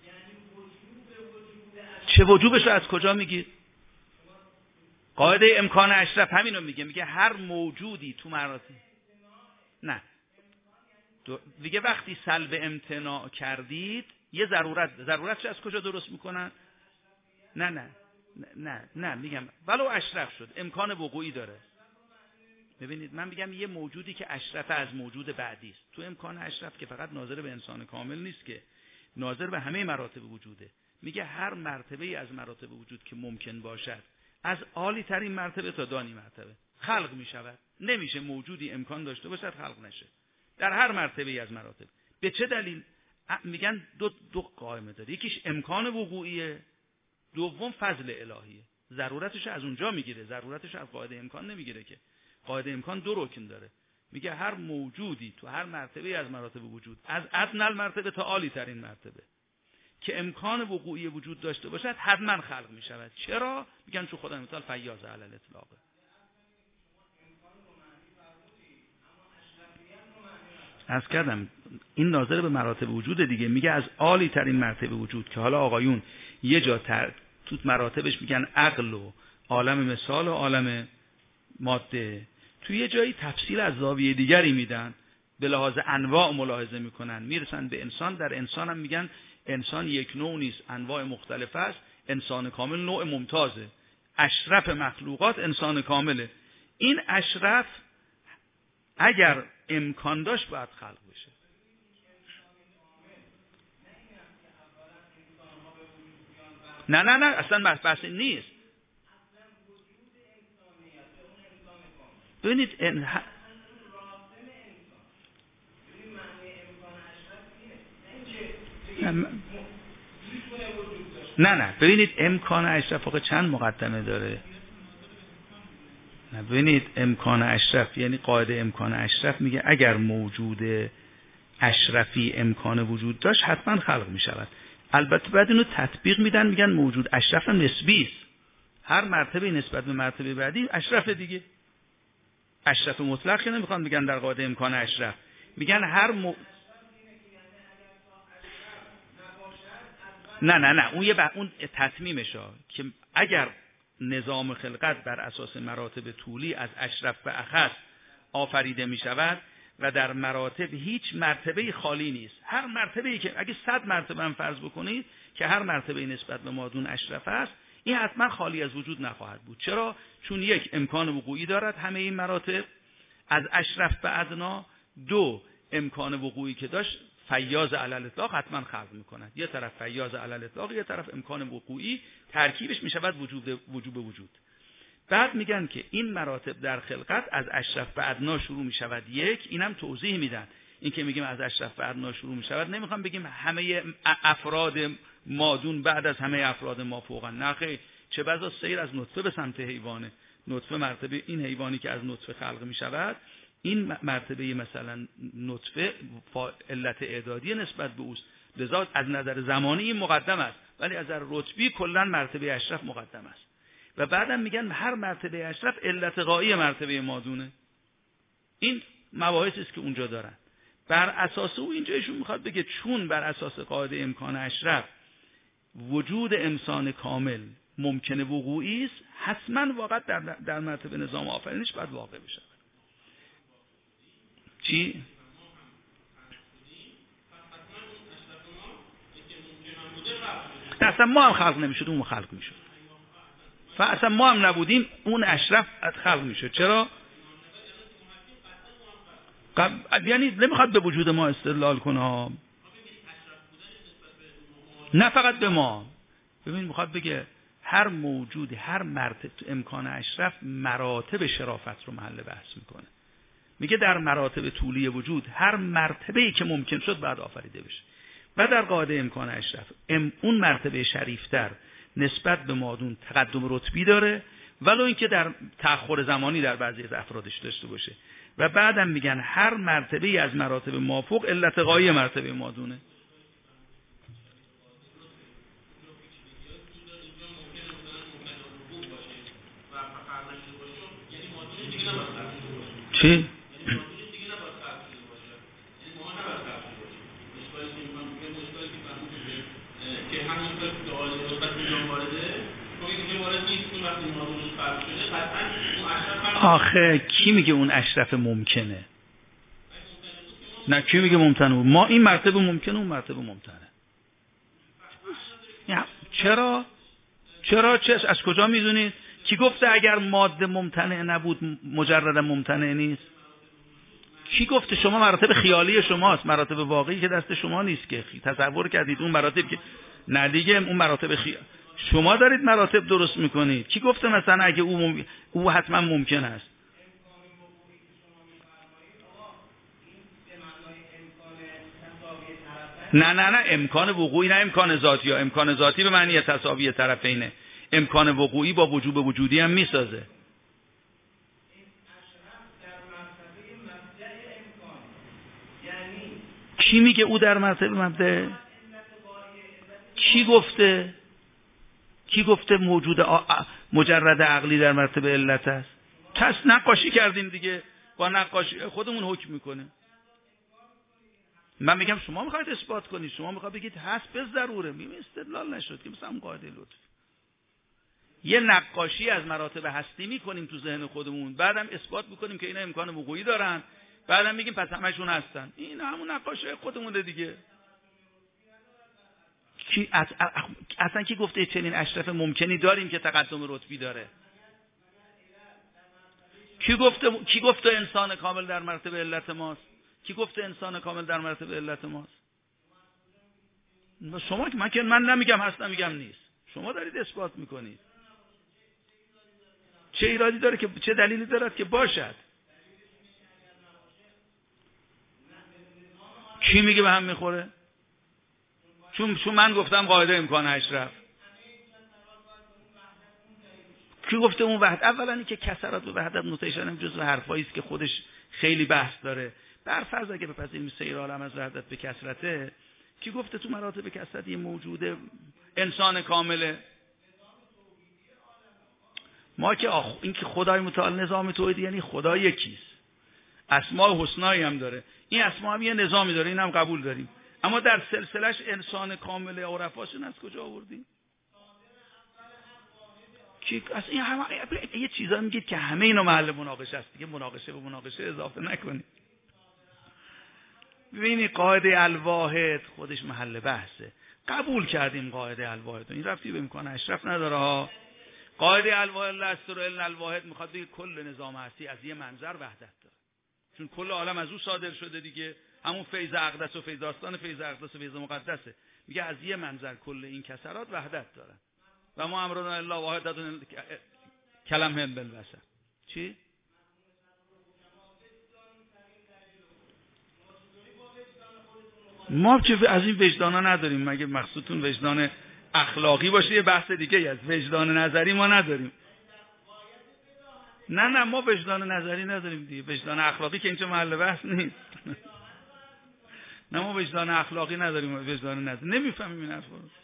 چه وجوبش رو از کجا میگید؟ قاعده امکان اشرف همینو میگه هر موجودی تو مراتب، نه دیگه وقتی سلب امتناع کردید یه ضرورت از کجا درست میکنن؟ نه میگم ولو اشرف شد امکان وقوعی داره. ببینید من میگم یه موجودی که اشرف از موجود بعدی است، تو امکان اشرف که فقط ناظر به انسان کامل نیست، که ناظر به همه مراتب وجوده. میگه هر مرتبه از مراتب وجود که ممکن باشد، از عالی ترین مرتبه تا دانی مرتبه خلق میشود. نمیشه موجودی امکان داشته باشد خلق نشه در هر مرتبه از مراتب. به چه دلیل؟ میگن دو قائمه داره، یکیش امکان وقوعیه، دوم فضل الهیه. ضرورتش از اونجا میگیره، ضرورتش از قاعده امکان نمیگیره که. قاعده امکان دو رکن داره، میگه هر موجودی تو هر مرتبه از مراتب وجود، از ادنی المرتبه تا عالی ترین مرتبه، که امکان وقوعی وجود داشته باشد حتما خلق میشود. چرا؟ میگن چون خدا مثال فیاض علی الاطلاق. عرض کردم این ناظر به مراتب وجود دیگه. میگه از عالی ترین مرتبه وجود، که حالا آقایون یه جا تو مراتبش میگن عقل و عالم مثال و عالم ماده، تو یه جایی تفصیل از زاویه دیگری میدن، به لحاظ انواع ملاحظه میکنن، میرسن به انسان. در انسان هم میگن انسان یک نوع نیست، انواع مختلف است، انسان کامل نوع ممتازه، اشرف مخلوقات انسان کامله. این اشرف اگر امکان داشت باید خلق بشه. نه اصلا بحث نیست. ببینید نه ببینید امکان اشرف واقع چند مقدمه داره. نه ببینید امکان اشرف یعنی قاعده امکان اشرف میگه اگر موجود اشرفی امکان وجود داشت حتما خلق میشود. البته بعد اینو تطبیق میدن میگن موجود اشرف نسبی است. هر مرتبه نسبت به مرتبه بعدی اشرف دیگه. اشرف مطلق که نمیخوان بگن در قاعده امکان اشرف، میگن هر نه اون تتمیمشه که اگر نظام خلقت بر اساس مراتب طولی از اشرف به اخص آفریده می شود و در مراتب هیچ مرتبه خالی نیست. هر مرتبه‌ای که اگه 100 مرتبه هم فرض بکنید که هر مرتبه نسبت به مادون اشرف است، این حتما خالی از وجود نخواهد بود. چرا؟ چون یک امکان وقوعی دارد همه این مراتب از اشرف به ادنا، دو امکان وقوعی که داشت فیاض علی الاطلاق حتما خلق میکند. یه طرف فیاض علی الاطلاق، یه طرف امکان وقوعی، ترکیبش میشود وجوب وجود. بعد میگن که این مراتب در خلقت از اشرف به ادنا شروع میشود. یک اینم توضیح میدن. این که میگیم از اشرف به ادنا شروع میشود نمیخوام بگیم همه افراد مادون بعد از همه افراد ما فوقن. نه خیر، چه بسا سیر از نطفه به سمت حیوانه. نطفه مرتبه این حیوانی که از نطفه خلق میشود، این مرتبه مثلا نطفه علت اعدادی نسبت به اوست، لذا از نظر زمانی این مقدم است، ولی از نظر رتبی کلا مرتبه اشرف مقدم است. و بعدم میگن هر مرتبه اشرف علت غایی مرتبه مادونه. این مباحثی است که اونجا دارن. بر اساس او اینجا ایشون میخواد بگه چون بر اساس قاعده امکان اشرف وجود انسان کامل ممکنه وقوعی است، حتما واقعا در مرتبه نظام آفرینش باید واقع بشه. چی؟ اصلا ما هم خلق نمیشد، اون خلق میشد. اصلا ما هم نبودیم، اون اشرف خلق میشد. چرا؟ یعنی نمیخواد به وجود ما استدلال کنه، نه فقط به ما. ببین میخواد بگه هر موجودی، هر مرتبه امکان اشرف مراتب شرافت رو محل بحث میکنه. میگه در مراتب طولی وجود هر مرتبه‌ای که ممکن شد بعد آفریده بشه. و در قاعده امکان اشرف اون مرتبه شریفتر نسبت به مادون تقدم رتبی داره، ولو اینکه در تأخر زمانی در بعضی از افرادش داشته باشه. و بعدم میگن هر مرتبه‌ای از مراتب مافوق علت غایی مرتبه مادونه. چی؟ آخه کی میگه اون اشرف ممکنه؟ نه کی میگه ممکنه؟ ما این مرتبه ممکنه، اون مرتبه ممکنه. چرا از کجا میدونید؟ کی گفته اگر ماده ممتنع نبود مجرد ممتنع نیست؟ کی گفته؟ شما مراتب خیالی شماست، مراتب واقعی که دست شما نیست که تصور کردید اون مراتب که نه دیگه اون مراتب شما دارید مراتب درست میکنید. کی گفته مثلا اگه او حتما ممکن است؟ نه امکان وقوعی، نه امکان ذاتی. امکان ذاتی به معنی تساوی طرفینه. امکان وقوعی با وجوب وجودی هم میسازه. کی میگه او در مرتبه مبدأ؟ کی گفته موجود مجرد عقلی در مرتبه علت است؟ نقاشی کردیم دیگه، با نقاشی خودمون حکم میکنیم. من میگم شما میخواید اثبات کنید، شما میخواید بگید هست به ضروره. میگم استدلال نشد که مثلا قاعده لطف. یه نقاشی از مراتب هستی میکنیم تو ذهن خودمون، بعدم اثبات میکنیم که اینا امکان وقوعی دارن، بعدم میگیم پس همشون هستن. این همون نقاشی خودمونه دیگه. اصلا کی گفته چنین اشرف ممکنی داریم که تقدم رتبی داره؟ کی گفته انسان کامل در مرتبه علت ماست؟ کی گفته انسان کامل در مرتبه علت ماست؟ شما که من نمیگم هست نمیگم نیست، شما دارید اثبات میکنید. چه ایرادی داره که چه دلیلی دارد که باشد؟ کی میگه به هم میخوره؟ چون من گفتم قاعده امکان اشرف. کی گفته اون وحدت؟ اولا این که کسرات و وحدت نوتیشن هم جزو حرفایی است که خودش خیلی بحث داره. بر فرض اگه بپذیریم سیر عالم از وحدت به کثرته، کی گفته تو مراتب کثرت یه موجوده انسان کامله؟ ما که این که خدای متعال نظام توحیدی یعنی خدا یکیست، اسماء و حسنایی هم داره، این اسماء هم یه نظامی داره، این هم قبول داریم، اما در سلسلهش انسان کامل عرفاشون از کجا آوردیم؟ کی اصلا این همه یه چیزا میگید که همه اینا محل مناقشه است دیگه، مناقشه به مناقشه اضافه نکنید. ببینید قاعده الواحد خودش محل بحثه، قبول کردیم قاعده الواحد، این ربطی به امکان اشرف نداره ها. قاعده الواحد لا یستر الا الواحد میخواد بگه کل نظام هستی از یه منظر وحدت داره، چون کل عالم از او صادر شده دیگه، همون فیض اقدس و فیض داستان فیض اقدس و فیض مقدسه، میگه از یه منظر کل این کسرات وحدت دارن و ما امرنا الا واحد کلمه بالبشر. چی؟ ما که از این وجدانا نداریم، مگه مقصودتون وجدان اخلاقی باشه یه بحث دیگه، از وجدان نظری ما نداریم. نه ما وجدان نظری نداریم دیگه، وجدان اخلاقی که اینجا محل بحث نیست. نه ما وجدان اخلاقی نداریم، وجدان نظری نمیفهمیم این حرفا رو.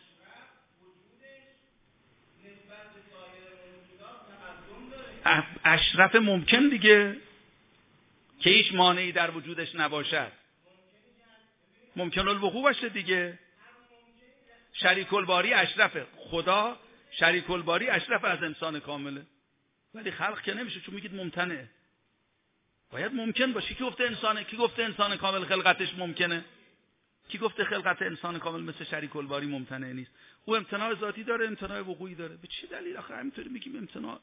اشرف ممکن دیگه که هیچ مانعی در وجودش نباشد، ممکن الوقوع باشه دیگه. شریک الباری اشرفه، خدا شریک الباری اشرف از انسان کامله، ولی خلق که نمیشه چون میگید ممتنعه، باید ممکن باشه. کی گفته انسان کامل خلقتش ممکنه؟ کی گفته خلقت انسان کامل مثل شریک الباری ممتنع نیست؟ او امتناع ذاتی داره، امتناع وقوعی داره. به چه دلیل آخه همینطوری میگیم امتناع؟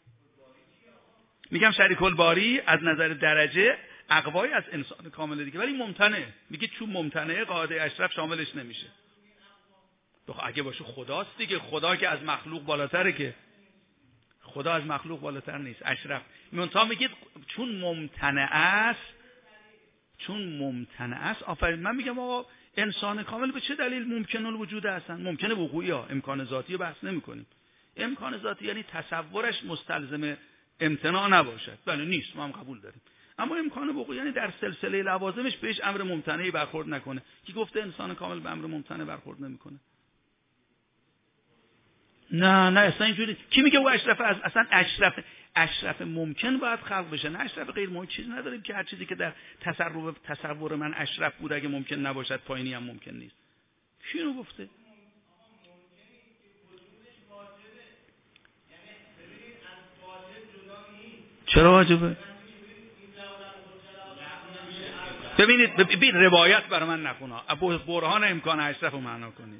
میگم شریک الباری از نظر درجه اقوایی از انسان کامل دیگه، ولی ممتنعه. میگه چون ممتنعه قاعده اشرف شاملش نمیشه. اگه باشه خداست دیگه، خدا که از مخلوق بالاتره، که خدا از مخلوق بالاتر نیست. اشرف منتها میگید چون ممتنع است آفرین. من میگم آقا انسان کامل به چه دلیل ممکن الوجود هستن؟ ممکنه وقوعی ها، امکان ذاتی رو بحث نمی‌کنیم. امکان ذاتی یعنی تصورش مستلزم امتناع نباشد، بله نیست، ما هم قبول داریم. اما امکان وقوعی یعنی در سلسله لوازمش بهش امر ممتنعی برخورد نکنه. کی گفته انسان کامل به امر ممتنع برخورد نمی‌کنه؟ نه اصلا اینجوری. کی میگه او اشرف؟ اصلا اشرف ممکن باید خلق بشه، نه اشرف غیر ممکن. چیزی نداریم که هر چیزی که در تصور من اشرف بود اگه ممکن نباشد پایینی هم ممکن نیست. کی اینو گفته؟ چرا واجبه؟ ببین روایت برای من نخونا، برهان امکان اشرف رو معنا کنید.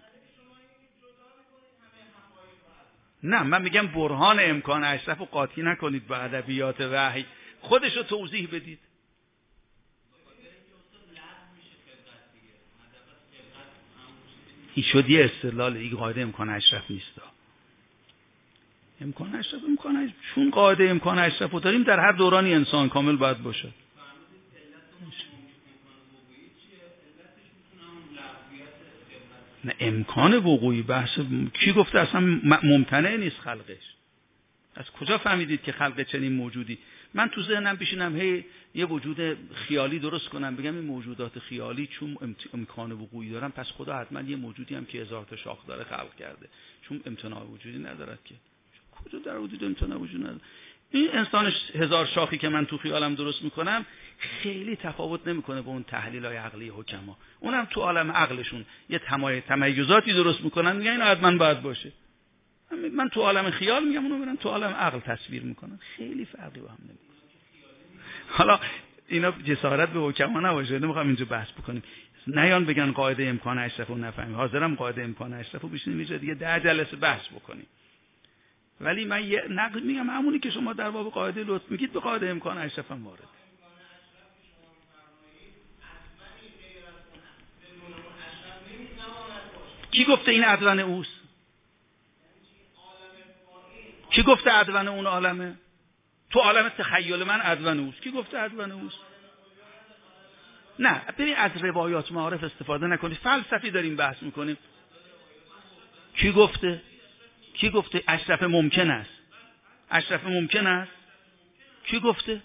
نه من میگم برهان امکان اشرف رو قاطی نکنید با ادبیات وحی، خودش رو توضیح بدید. این شد یه استدلال، این قاعده امکان اشرف نیست. امکان اشرف چون قاعده امکان اشرف رو داریم در هر دورانی انسان کامل باید باشه. نه امکان وقوعی بحث کی گفته اصلا ممتنع نیست خلقش؟ از کجا فهمیدید که خلق چنین موجودی؟ من تو ذهنم بشینم یه وجود خیالی درست کنم بگم این موجودات خیالی چون امکان وقوعی دارن پس خدا حتما یه موجودی هم که 1000 تا شاخ داره خلق کرده، چون امتناع وجودی ندارد که. کجا در وجود امتناع وجود نداره؟ این انسان 1000 شاخی که من تو خیالم درست میکنم خیلی تفاوت نمیکنه با اون تحلیل‌های عقلی حکما. اونم تو عالم عقلشون یه تمایزاتی درست میکنن، میگن این حتما باید باشه. من تو عالم خیال میگم، اونو برن تو عالم عقل تصویر میکنن، خیلی فرقی با هم نمیکنه. حالا اینا جسارت به حکما نباشه، نمیخوام اینجا بحث بکنیم. نیان بگن قاعده امکان اشرف رو نفهمیم. حاضرم قاعده امکان اشرف رو بشینیم اینجا دیگه 10 جلسه بحث بکنیم. ولی من یه نقد میگم، همونی که شما در باب قاعده لطف میگید به قاعده امکان اشرف هم وارد. کی گفته این ادون اوست؟ کی گفته ادون اون عالمه؟ تو عالم تخیل من ادون اوست. کی گفته ادون اوست؟ نه ببین از روایات معارف استفاده نکنید، فلسفی داریم بحث میکنیم. کی گفته اشرف ممکن است؟ اشرف ممکن است؟ کی گفته؟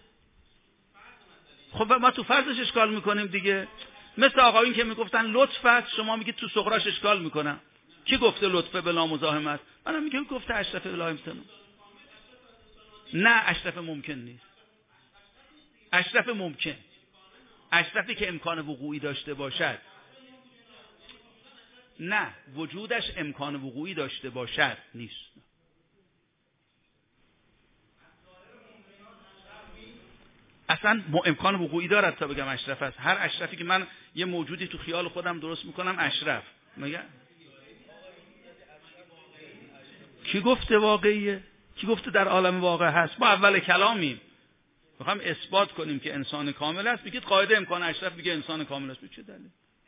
خب ما تو فرضش اشکال میکنیم دیگه. مثل آقایون که میگفتن لطف است، شما میگید تو صغراش اشکال میکنم. کی گفته لطفه بلا مزاحمت؟ منم میگم گفته اشرف بلا امتنان. نه، اشرف ممکن نیست. اشرف ممکن، اشرفی که امکان وقوعی داشته باشد. نه، وجودش امکان وقوعی داشته باشد نیست. اصلا امکان وقوعی دارد تا بگم اشرف است. هر اشرفی که من یه موجودی تو خیال خودم درست میکنم اشرف میگم. کی گفته واقعیه؟ کی گفته در عالم واقع هست؟ ما اول کلامیم، میخوام اثبات کنیم که انسان کامل است. میگید قاعده امکان اشرف میگه انسان کامل است. به چه دلیل؟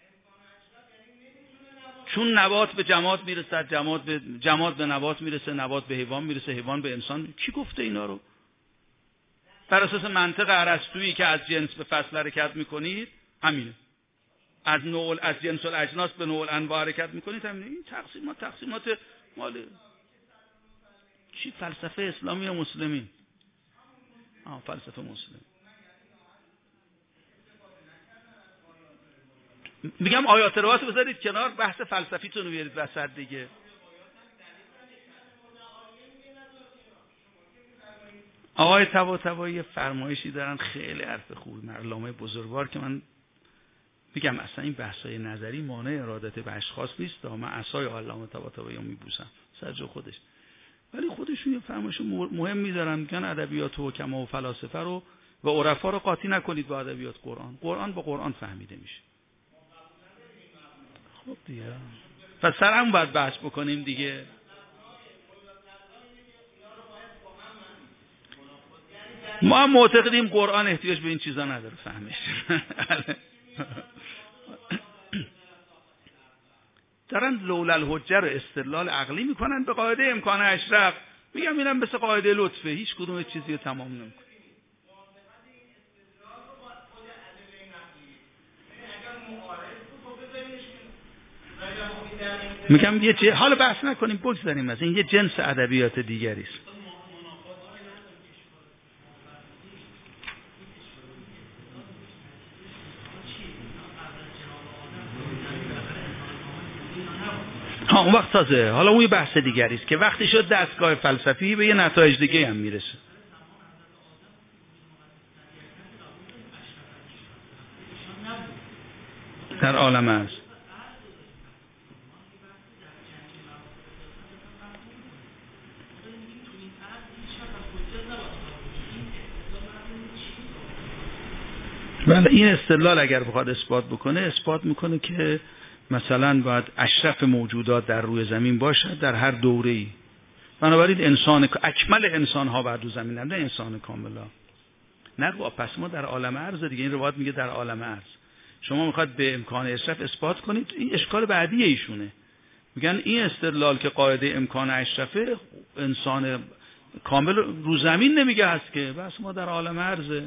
چون نبات به جماد میرسد، جماد به نبات میرسه، نبات به حیوان میرسه، حیوان به انسان. کی گفته اینا رو؟ بر اساس منطق ارسطویی که از جنس به فصل حرکت میکنید همینه. از جنس الاجناس به نوع الانواع حرکت میکنید همینه. این تقسیمات مال چی؟ فلسفه اسلامی یا مسلمی؟ فلسفه مسلم. میگم آیات روایت بذارید کنار، بحث فلسفیتون رو بیارید وسط دیگه. آقای طباطبایی فرمایشی دارن خیلی حرف خوبی، علامه بزرگوار، که من میگم اصلا این بحثای نظری مانع ارادت به اشخاص نیست. من عصای علامه طباطبایی رو میبوسم سر جای خودش، ولی خودشون یه فرمایش مهم میذارن، میگن ادبیات حکما و فلاسفه رو و عرفا رو قاطی نکنید با ادبیات قرآن با قرآن فهمیده میشه. خب دیگه پس سر هم باید بحث بکنیم دیگه. ما هم معتقدیم قرآن احتیاج به این چیزا نداره فهمش. دارن لولا الحجه رو استدلال عقلی میکنن به قاعده امکان اشرف. میگم اینم مثل قاعده لطفه، هیچ کدوم چیزی رو تمام نمیکنه. میگم یه حالا بحث نکنیم، بگذاریم از این، یه جنس ادبیات دیگری است. اون وقت تازه حالا اون یه بحث دیگری است که وقتی شد دستگاه فلسفی به یه نتایج دیگه هم میرسه. در عالم هست. بله، این استدلال اگر بخواد اثبات بکنه، اثبات میکنه که مثلا باید اشرف موجودات در روی زمین باشد در هر دوره‌ای. بنابراین انسان اکمل انسان ها بر روی زمین، نه انسان کاملا. نه پس ما در عالم ارز دیگه. این روایت میگه در عالم ارز. شما میخواد به امکان اشرف اثبات کنید، این اشکال بعدی ایشونه. میگن این استدلال که قاعده امکان اشرفه انسان کامل رو زمین نمیگه هست که، بس ما در عالم ارزه.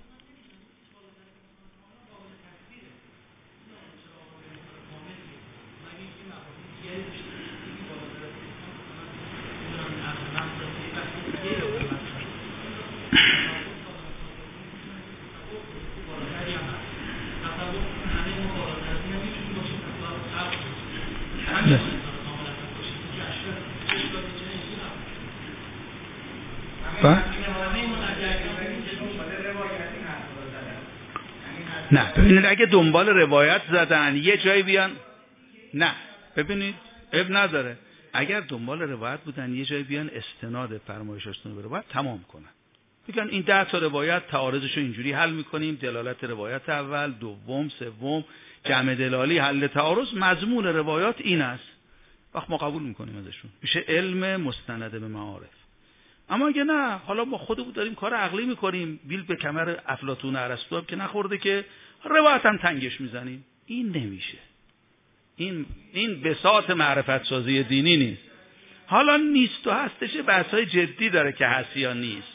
نه ببینید، اگه دنبال روایت زدن یه جایی بیان، نه ببینید اب نداره، اگر دنبال روایت بودن یه جایی بیان استناد فرمایشاتون رو به روایت تمام کنن، بگن این 10 تا روایت تعارضش رو اینجوری حل میکنیم، دلالت روایت اول، دوم، سوم، جمع دلالی، حل تعارض، مضمون روایات این است، وقت ما قبول میکنیم ازشون، میشه علم مستند به معارف. اما اگه نه، حالا ما خودمون داریم کار عقلی میکنیم، بیل به کمر افلاطون ارسطو که نخورده که روایت هم تنگش میزنیم، این نمیشه. این بساط معرفت سازی دینی نیست. حالا نیست و هستش بحث‌های جدی داره که هست یا نیست.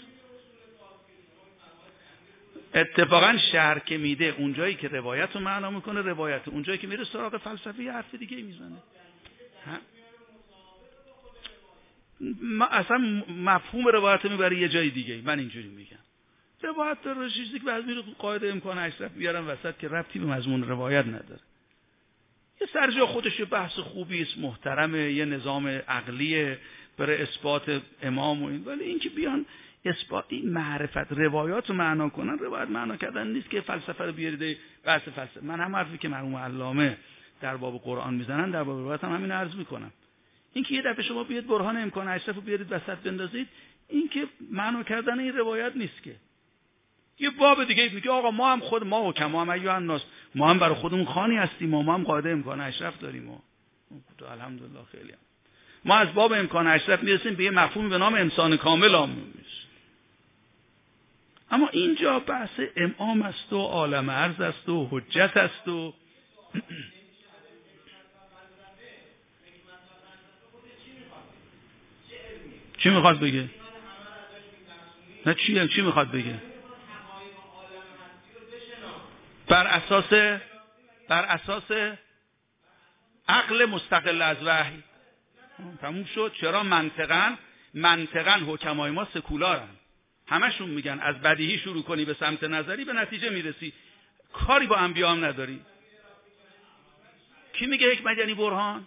اتفاقا شرح که میده اونجایی که روایت رو معنا میکنه روایت، اونجایی که میره سراغ فلسفی حرف دیگه میزنه. اصلا مفهوم روایت میبره یه جای دیگه. من اینجوری میگم روایت داره چیزی که بعضی رو قاعده امکان اشرف بیارن وسط که ربطی به مضمون روایت نداره. یه سرجا خودش بحث خوبی است، محترمه، یه نظام عقلیه برای اثبات امام و این، ولی این که بیان اثبات این معرفت روایات رو معنا کنن، روایت معنا کردن نیست که فلسفه رو بیارید بحث فلسفه. من هم حرفی که مرحوم علامه در باب قرآن میزنن در باب روایت هم همین عرض میکنم. این که یه دفعه شما بیاد برهان امکان اشرف رو بیارید وسط بندازید، این که معنا کردن این روایت نیست که. یه باب دیگه میگه آقا ما هم خود ما حکما هم ایها الناس، ما هم برای خودمون خانی هستیم، ما هم قاعده امکان اشرف داریم و الحمدلله خیلی هم. ما از باب امکان اشرف میرسیم به یه مفهومی به نام انسان کامل آمون. اما اینجا بحث امام است و عالم عرض است و حجت است و چی میخواد بگه؟ نه چی میخواد بگه؟ بر اساس عقل مستقل از وحی. تموم شد. چرا منطقاً حکمای ما سکولارن، همشون میگن از بدیهی شروع کنی به سمت نظری به نتیجه میرسی، کاری با انبیا هم نداری. کی میگه حکمت یعنی برهان؟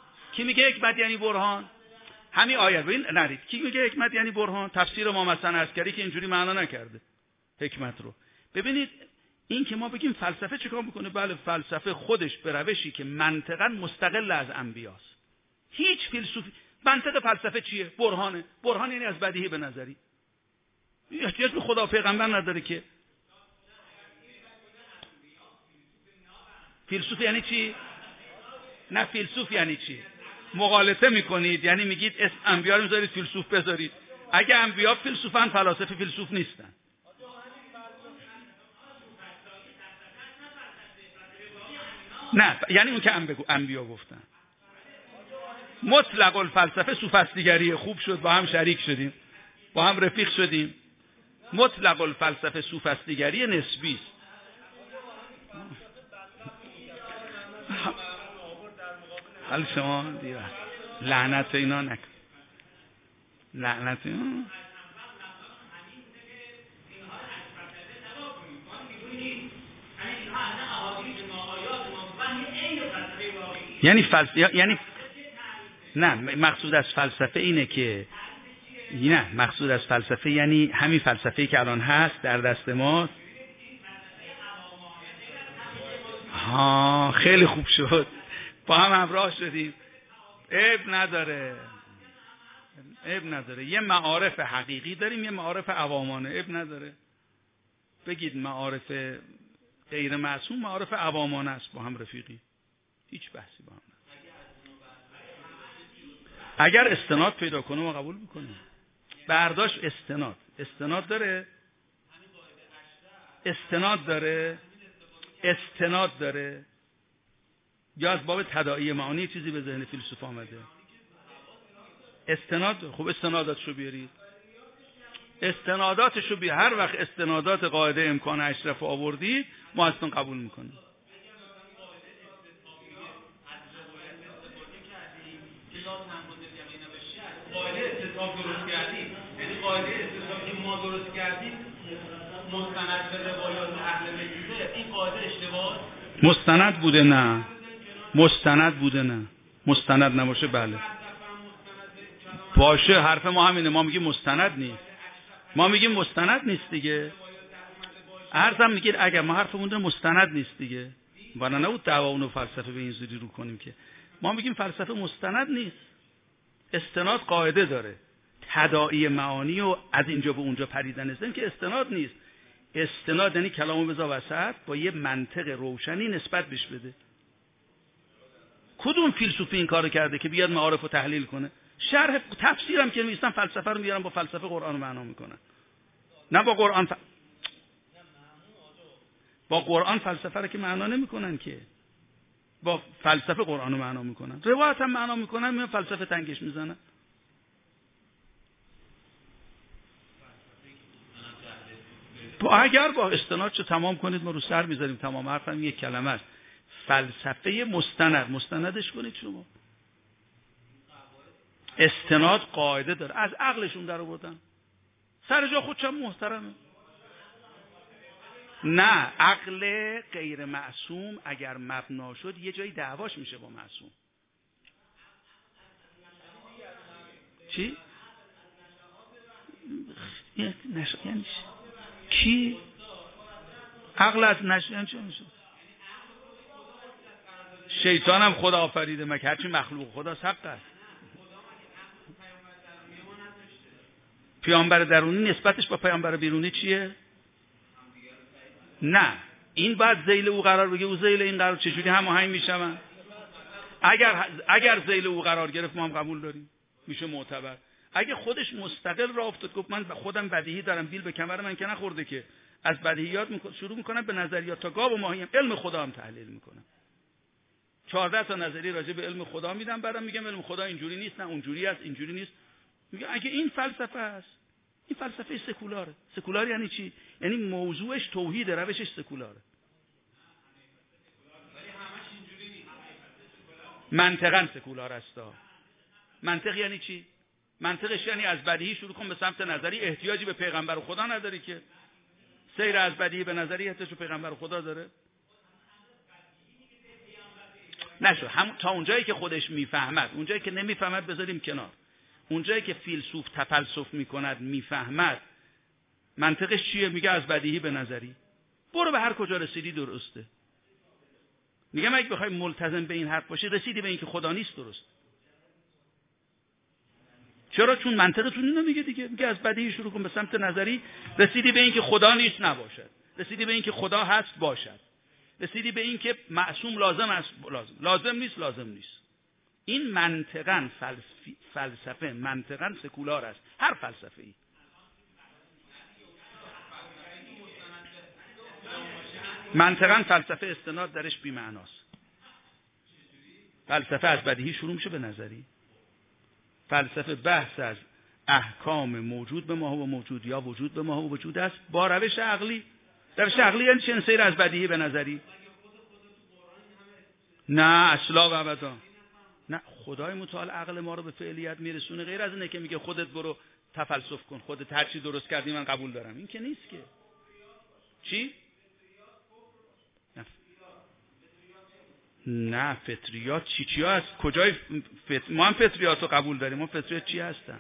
همین آیت ببین نرید. کی میگه حکمت یعنی برهان؟ تفسیر ما مثلا عسکری که اینجوری معنا نکرده حکمت رو. ببینید این که ما بگیم فلسفه چیکار میکنه؟ بله فلسفه خودش به روشی که منطقاً مستقل از انبیاست. هیچ فیلسوفی منطق فلسفه چیه؟ برهان یعنی از بدیهی به نظری. احتیاج به خدا و پیغمبر نداره که. فیلسوف یعنی چی؟ نه فیلسوف یعنی چی؟ مغالطه میکنید، یعنی میگید اسم انبیا رو میذارید فیلسوف بذارید. اگه انبیا فیلسوفن فلاسفه فیلسوف نیستن. نه یعنی اون که انبیا گفتن. مطلق الفلسفه سوفسطیگریه. خوب شد با هم شریک شدیم، با هم رفیق شدیم. مطلق الفلسفه سوفسطیگری نسبی است. حال شما دیگه لعنت اینا نکن. لعنت اینا یعنی نه مقصود از فلسفه اینه که نه مقصود از فلسفه یعنی همین فلسفه‌ای که الان هست در دست ما. خیلی خوب شد با هم همراه شدیم. عیب نداره. یه معارف حقیقی داریم، یه معارف عوامانه. عیب نداره بگید معارف غیر معصوم معارف عوامانه است، با هم رفیقی، هیچ بحثی با هم نداره. اگر استناد پیدا کنه ما قبول میکنیم. برداشت استناد داره یا از باب تداعی معانی چیزی به ذهن فیلسوف آمده؟ خب استناداتشو بیارید. هر وقت استنادات قاعده امکان اشرف آوردید ما اصلا قبول میکنیم. قاعده استصحاب درست کردیم، یعنی قاعده استصحابی که ما درست کردیم مستند به روایات اهل مدینه، این قاعده اشتباه مستند بوده نه مستند نباشه بله باشه. حرف ما همینه، ما میگیم مستند نیست دیگه. عرضم میگید اگر ما حرفمون مستند نیست دیگه، ولی نه دعوا اون فلسفه به این زودی رو کنیم که ما میگیم فلسفه مستند نیست. استناد قاعده داره، تداعی معانی و از اینجا به اونجا پریدن است که استناد نیست. استناد یعنی کلامو بذار وسط با یه منطق روشنی نسبت بهش بده. کدوم فیلسوفی این کارو کرده که بیاد معارف رو تحلیل کنه؟ شرح تفسیرم که میستن فلسفه رو میارن با فلسفه قرآن رو معنا میکنن. نه با قرآن فلسفه رو که معنا نمیکنن که، با فلسفه قرآن رو معنا میکنن. روایت هم معنا میکنن، میان فلسفه تنگش میزنن. اگر با استناد چه تمام کنید ما رو سر میذاریم. تمام حرفم یک کلمه است، فلسفه مستندش کنید شما. استناد قاعده داره، از عقلشون در آوردن. سر جا خودشم محترمه. نه، عقل غیر معصوم اگر مبنا شد یه جایی دعواش میشه با معصوم. چی؟ یعنی کی؟ عقل از نشأه چه میشه؟ شیطان هم خدا آفریده، مگه هرچی مخلوق خداست حق است. پیامبر درونی نسبتش با پیامبر بیرونی چیه؟ نه، این بعد ذیل او قرار بگه، او ذیل این قرار، چجوری هماهنگ میشن؟ اگر ذیل او قرار گرفت ما هم قبول داریم، میشه معتبر. اگه خودش مستقل راه افتاد گفت من خودم بدیهی دارم، بیل به کمر من که نخورده که، از بدیهیات شروع میکنم به نظریات تا گاو و ماهی، علم خدا هم تحلیل میکنم. 14 تا نظریه راجع به علم خدا میدم، بعدم میگم علم خدا اینجوری نیست، نه اونجوری است، اینجوری نیست. میگه اگه این فلسفه است، این فلسفه سکولاره. سکولار یعنی چی؟ یعنی موضوعش توحید، روشش سکولاره. منطقاً سکولار است. منطق یعنی چی؟ منطقش یعنی از بدیهی شروع کن به سمت نظری، احتیاجی به پیغمبر خدا نداری که. سیر از بدیهی به نظری احتیاج به پیغمبر خدا داره؟ نشو، تا اونجایی که خودش میفهمد، اونجایی که نمیفهمد بذاریم کنار. اونجایی که فیلسوف تفلسف میکند میفهمد، منطقش چیه؟ میگه از بدیهی به نظری. برو به هر کجا رسیدی درسته. میگم اگه بخوای ملتزم به این حرف باشی، رسیدی به این که خدا نیست، درست. چرا؟ چون منطقتون اینو میگه دیگه. میگه از بدیهی شروع کن به سمت نظری، رسیدی به این که خدا نیست نباشد، رسیدی به این که خدا هست باشد، رسیدی به این که معصوم لازم است لازم نیست لازم نیست. این منطقاً فلسفه منطقاً سکولار است، هر فلسفه‌ای. منطقاً فلسفه استناد درش بی معناست. فلسفه از بدیهی شروع میشه به نظری. فلسفه بحث از احکام موجود به ما و موجود یا وجود به ما و وجود است با روش عقلی. روش عقلی یعنی چه؟ سیر از بدیهی به نظری. نه اصلا و ابدا. نه، خدای متعال عقل ما رو به فعلیت میرسونه. غیر از اینه که میگه خودت برو تفلسف کن، خودت هر چی درست کردی من قبول دارم. این که نیست که. چی؟ نه فطریات چی هست؟ کجای ما هم فطریات رو قبول داریم. ما فطریات چی هستن؟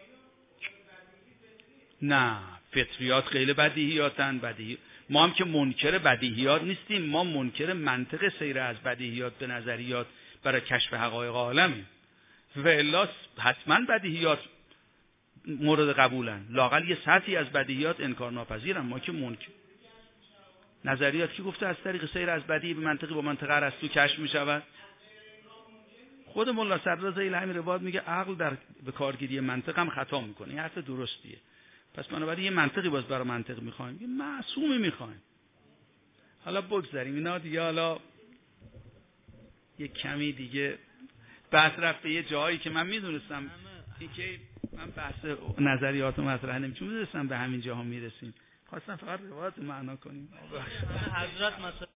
نه، فطریات غیر بدیهیاتن. بدیهی ما هم که منکر بدیهیات نیستیم، ما منکر منطق سیر از بدیهیات به نظریات برای کشف حقایق عالمیم. و الا حتما بدیهیات مورد قبولن، لااقل یه سطحی از بدیهیات انکار ناپذیرن. ما که منکر نظریات کی گفته از طریق سیر از بدیهی به منطقی با منطق ارسطو کشف می شود؟ خود ملا صدر ذیل همین روایت میگه عقل در به کارگیری منطق هم خطا میکنه. این حرف درستیه. پس بنابراین یه منطقی باز برای منطق میخوایم، یه معصومی میخوایم. حالا بگذاریم اینا دیگه. حالا یه کمی دیگه بحث رفت به یه جایی که من میدونستم اینکه من بحث نظریات و مطرح نمی‌کنم، میدونستم به همین جاها میرسیم. خواستم فقط روایت معنا کنیم. حضرت مثلا